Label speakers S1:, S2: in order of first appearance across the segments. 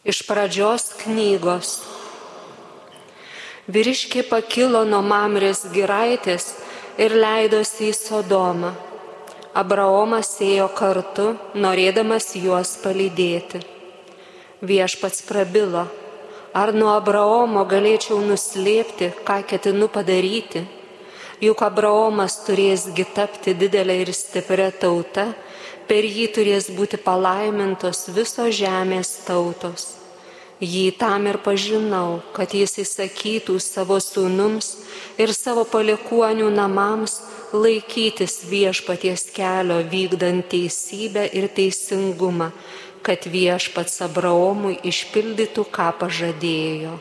S1: Iš pradžios knygos. Vyriškė pakilo nuo Mamrės giraitės ir leidosi į Sodomą. Abraomas ėjo kartu, norėdamas juos palydėti. Viešpats prabilo: ar nuo Abraomo galėčiau nuslėpti, ką ketinu padaryti? Juk Abraomas turėsgi tapti didelė ir stipria tauta, per jį turės būti palaimintos visos žemės tautos. Jį tam ir pažinau, kad jis įsakytų savo sūnums ir savo palikuonių namams laikytis viešpaties kelio, vykdant teisybę ir teisingumą, kad viešpats Abraomui išpildytų, ką pažadėjo.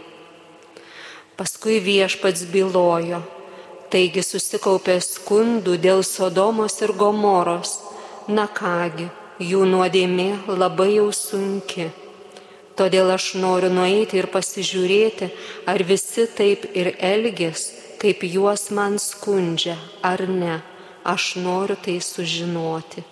S1: Paskui viešpats bylojo: taigi susikaupė skundų dėl Sodomos ir Gomoros. Na kągi, jų nuodėmė labai jau sunki. Todėl aš noriu nueiti ir pasižiūrėti, ar visi taip ir elgės, kaip juos man skundžia, ar ne. Aš noriu tai sužinoti.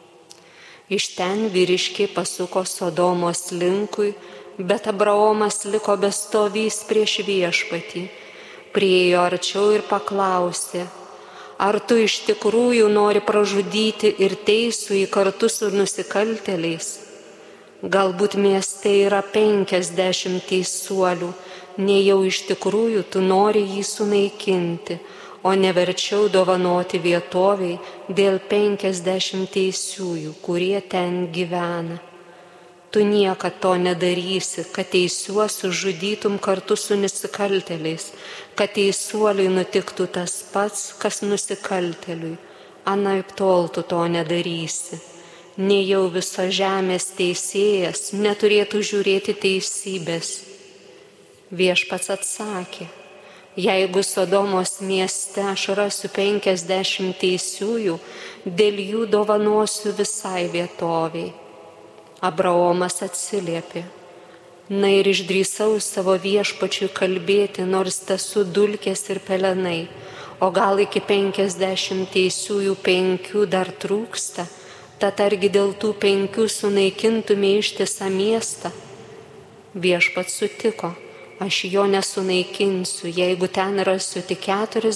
S1: Iš ten vyriškė pasuko Sodomos linkui, bet Abraomas liko bestovys prieš viešpatį. Priėjo arčiau ir paklausė: ar tu iš tikrųjų nori pražudyti ir teisųjį kartu su nusikaltėliais? Galbūt mieste yra 50 teisuolių, nejau iš tikrųjų tu nori jį sunaikinti, o neverčiau dovanoti vietoviai dėl 50 teisiųjų, kurie ten gyvena. Tu niekad to nedarysi, kad teisiuosius žudytum kartu su nusikaltėliais, kad teisuoliui nutiktų tas pats, kas nusikaltėliui. Anaiptol tu to nedarysi. Nejau viso žemės teisėjas neturėtų žiūrėti teisybės. Viešpats atsakė: jeigu Sodomos mieste aš rasiu 50 teisiųjų, dėl jų dovanosiu visai vietoviai. Abraomas atsiliepė: na ir išdrįsau savo viešpačiui kalbėti, nors esu dulkės ir pelenai, o gal iki 50 teisiųjų 5 dar trūksta, tad argi dėl tų 5 sunaikintume ištisą miestą? Viešpats sutiko: aš jo nesunaikinsiu, jeigu ten rasiu tik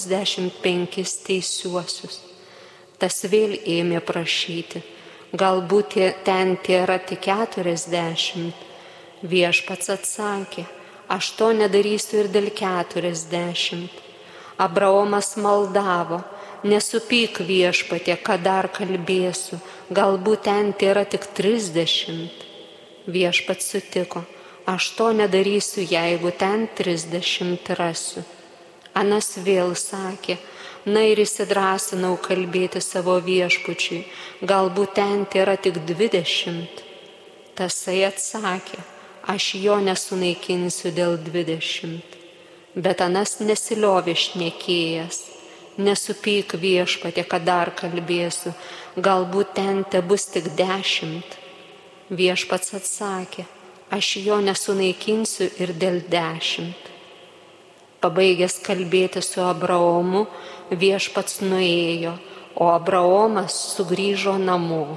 S1: 45 teisiuosius. Tas vėl ėmė prašyti: galbūt ten tėra tik 40. Viešpats atsakė: aš to nedarysiu ir dėl 40. Abraomas maldavo: nesupyk viešpatie, kad dar kalbėsiu, galbūt ten tėra tik 30. Viešpats sutiko: aš to nedarysiu, jeigu ten 30 rasiu. Anas vėl sakė: na ir įsidrąsinau kalbėti savo viešpačiui, galbūt ten tėra tik 20. Tasai atsakė: aš jo nesunaikinsiu dėl 20. Bet Anas nesiliovė šnekėjęs: nesupyk viešpatie, kad dar kalbėsiu, galbūt ten tebus tik 10. Viešpats atsakė: aš jo nesunaikinsiu ir dėl 10. Pabaigęs kalbėti su Abraomu, viešpats nuėjo, o Abraomas sugrįžo namo.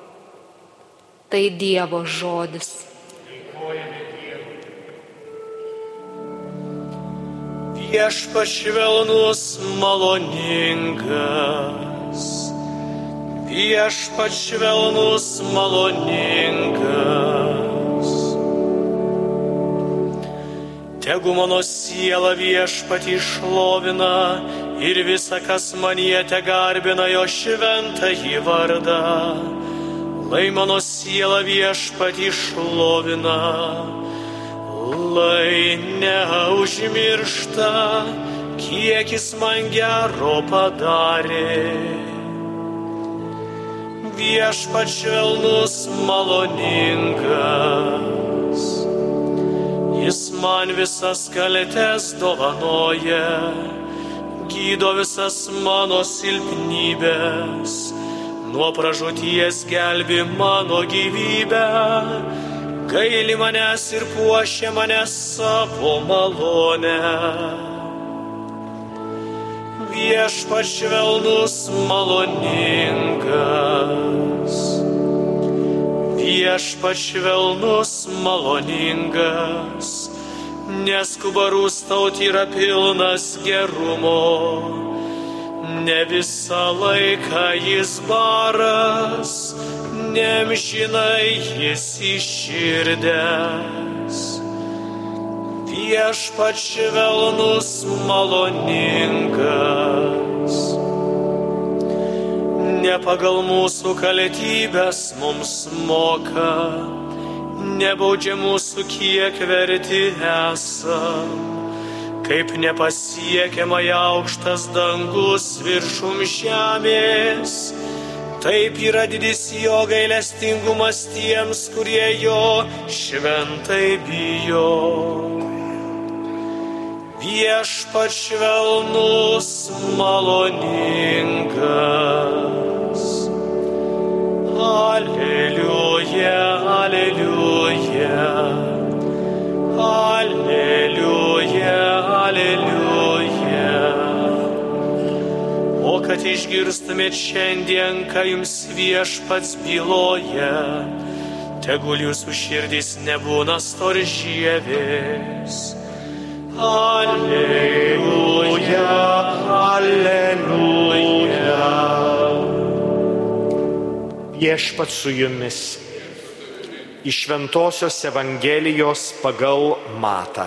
S1: Tai Dievo žodis.
S2: Viešpats švelnus maloningas, viešpats švelnus maloningas. Tegu mano siela viešpatį šlovina ir visa, kas manyje tegarbina jo šventąjį vardą. Lai mano siela viešpatį šlovina, lai neužmiršta, kiek jis man gero padarė. Viešpats švelnus maloningas, jis man visas kaltes dovanoja, gydo visas mano silpnybės, nuo pražūties gelbi mano gyvybę, gaili manęs ir puošia mane savo malonę. Viešpats švelnus maloningas, Viešpats švelnus, maloningas, neskuba rūstauti, yra pilnas gerumo. Ne visą laiką jis baras, neamžinai jis įširdęs. Viešpats švelnus, maloningas, ne pagal mūsų kaltybes mums moka, nebaudžia mūsų, kiek verti esam. Kaip nepasiekiamai aukštas dangus viršum žemės, taip yra didis jo gailestingumas tiems, kurie jo šventai bijo. Viešpats švelnus, maloningas. Aleliuja, aleliuja, aleliuja, aleliuja. O kad išgirstumėt šiandien, ką jums Viešpats byloja, tegul jūsų širdys nebūna storžievis. Aleliuja, aleliuja.
S3: Viešpats su jumis. Iš Šventosios Evangelijos pagal Matą.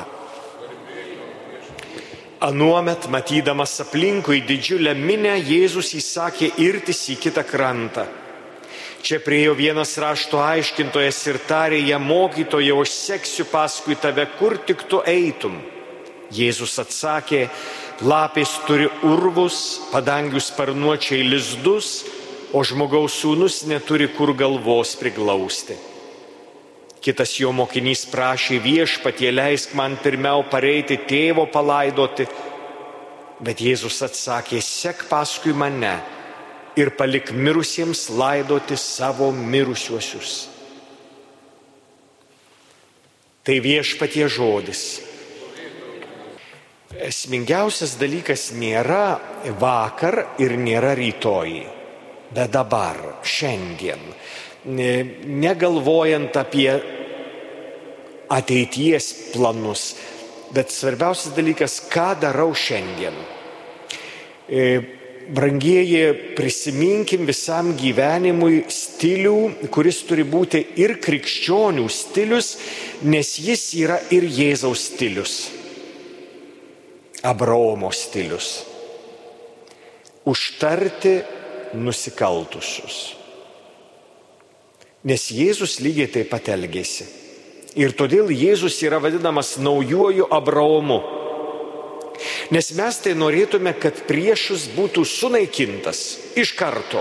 S3: Anuomet, matydamas aplinkui didžiulę minią, Jėzus įsakė irtis į kitą krantą. Čia priėjo vienas rašto aiškintojas ir tarė jam: mokytojau, aš seksiu paskui tave, kur tik tu eitum. Jėzus atsakė: lapės turi urvus, padangių sparnuočiai lizdus, o žmogaus sūnus neturi kur galvos priglausti. Kitas jo mokinys prašė: viešpatie, leisk man pirmiau pareiti tėvo palaidoti. Bet Jėzus atsakė: sek paskui mane ir palik mirusiems laidoti savo mirusiuosius. Tai Viešpatie žodis. Esmingiausias dalykas nėra vakar ir nėra rytoj, bet dabar, šiandien. Negalvojant apie ateities planus, bet svarbiausias dalykas, ką darau šiandien. Brangieji, prisiminkim visam gyvenimui stilių, kuris turi būti ir krikščionių stilius, nes jis yra ir Jėzaus stilius. Abraomo stilius. Užtarti nusikaltusius. Nes Jėzus lygiai taip pat elgėsi. Ir todėl Jėzus yra vadinamas naujuoju Abraomu. Nes mes tai norėtume, kad priešas būtų sunaikintas iš karto.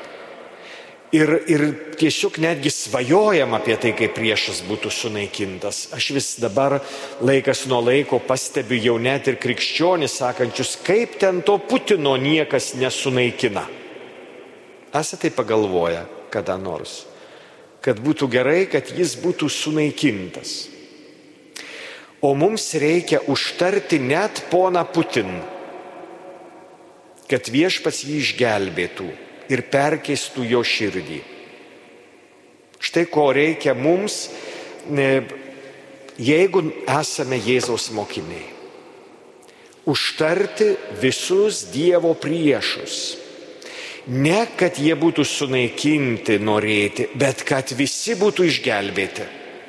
S3: Ir tiesiog netgi svajojam apie tai, kaip priešas būtų sunaikintas. Aš vis dabar laikas nuo laiko pastebiu jau net ir krikščionis sakančius, kaip ten to Putino niekas nesunaikina. Esate tai pagalvoję kada nors, kad būtų gerai, kad jis būtų sunaikintas. O mums reikia užtarti net poną Putin, kad Viešpats jį išgelbėtų ir perkeistų jo širdį. Štai ko reikia mums, jeigu esame Jėzaus mokiniai. Užtarti visus Dievo priešus. Ne, kad jie būtų sunaikinti norėti, bet kad visi būtų išgelbėti.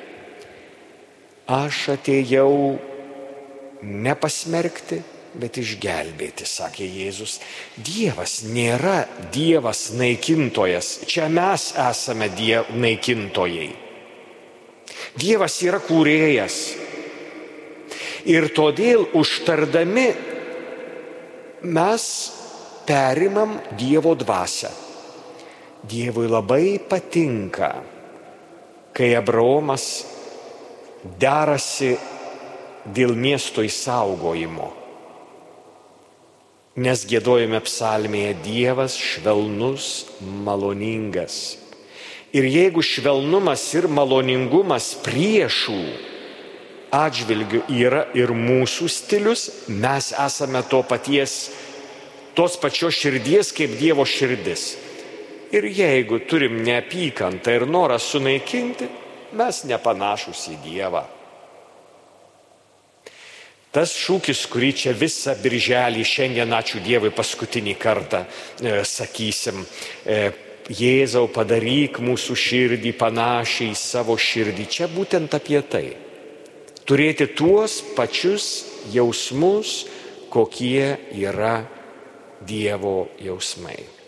S3: Aš atėjau nepasmerkti, bet išgelbėti, sakė Jėzus. Dievas nėra Dievas naikintojas. Čia mes esame naikintojai. Dievas yra kūrėjas. Ir todėl užtardami mes perimam Dievo dvasią. Dievui labai patinka, kai Abraomas derasi dėl miesto išsaugojimo. Nes giedojame psalmėje: Dievas švelnus, maloningas. Ir jeigu švelnumas ir maloningumas priešų atžvilgių yra ir mūsų stilius, mes esame tos pačios širdies kaip Dievo širdis. Ir jeigu turim neapykantą ir norą sunaikinti, mes nepanašus į Dievą. Tas šūkis, kurį čia visą birželį, šiandien ačiū Dievui paskutinį kartą sakysim, Jėzau, padaryk mūsų širdį panašiai į savo širdį. Čia būtent apie tai. Turėti tuos pačius jausmus, kokie yra Dievo jausmai.